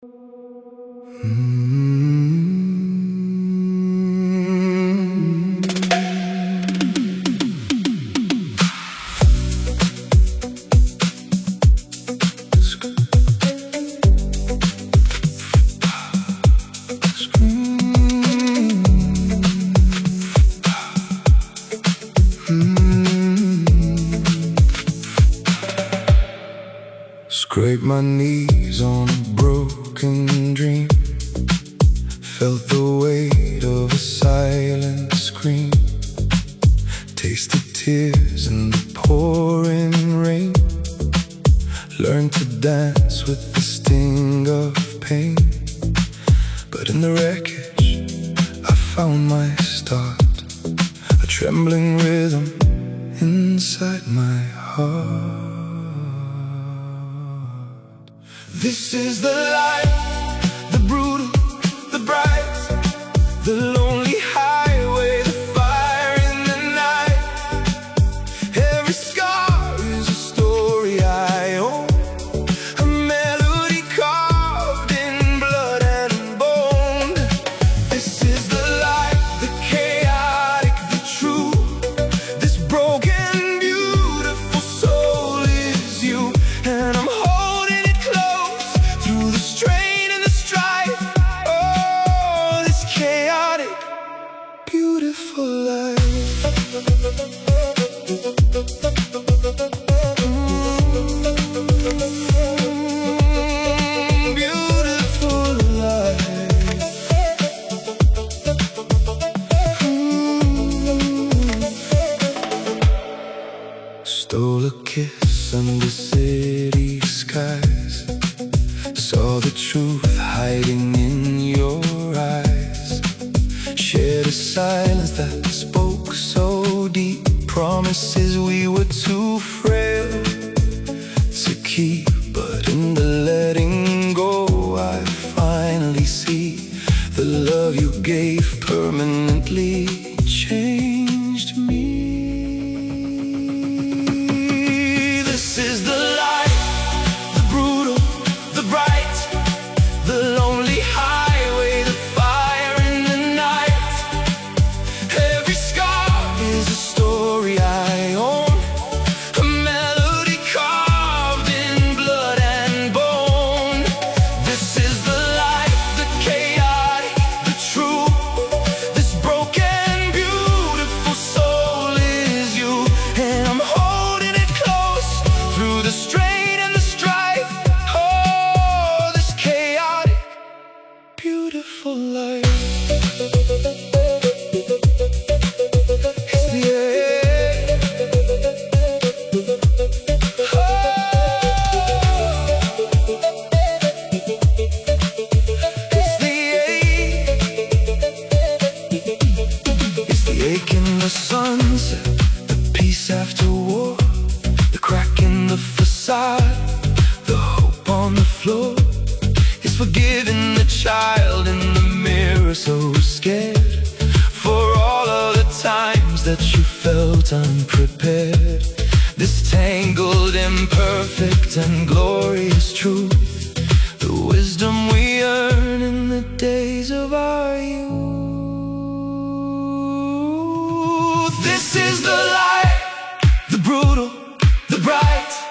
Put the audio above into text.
Scraped my knees on a broken dream, felt the weight of a silent scream, tasted tears in the pouring rain, learned to dance with the sting of pain. But in the wreckage I found my start, a trembling rhythm inside my heart. This is the life, the brutal, the bright, the lonely highway, the fire in the night. Every scar is a story I own, a melody carved in blood and bone. This is the life, the chaotic, the true. This broken, beautiful soul is you, and I'm holding it close through the strain and the strife. Oh, this chaotic, beautiful life. Beautiful life. Stole a kiss under city skies, saw the truth hiding in your eyes, shared a silence that spoke so deep, promises we were too frail to keep. But in the letting go I finally see the love you gave permanently changed me. This is the life, the brutal, the bright, the lonely highway, the fire in the night. Every scar is a story I own, a melody carved in blood and bone. This is the life, the chaotic, the true. This broken, beautiful soul is you, and I'm holding it close through the strain and the strife. Oh, this chaotic, beautiful life. It's the air. It's the ache. It's the ache in the sunset, the peace after war, the crack in the facade, the hope on the floor. It's forgiving the child in the mirror, so scared, for all of the times that you felt unprepared. This tangled, imperfect, and glorious truth, the wisdom we earn in the days of our youth. This is the life, the brutal, the bright,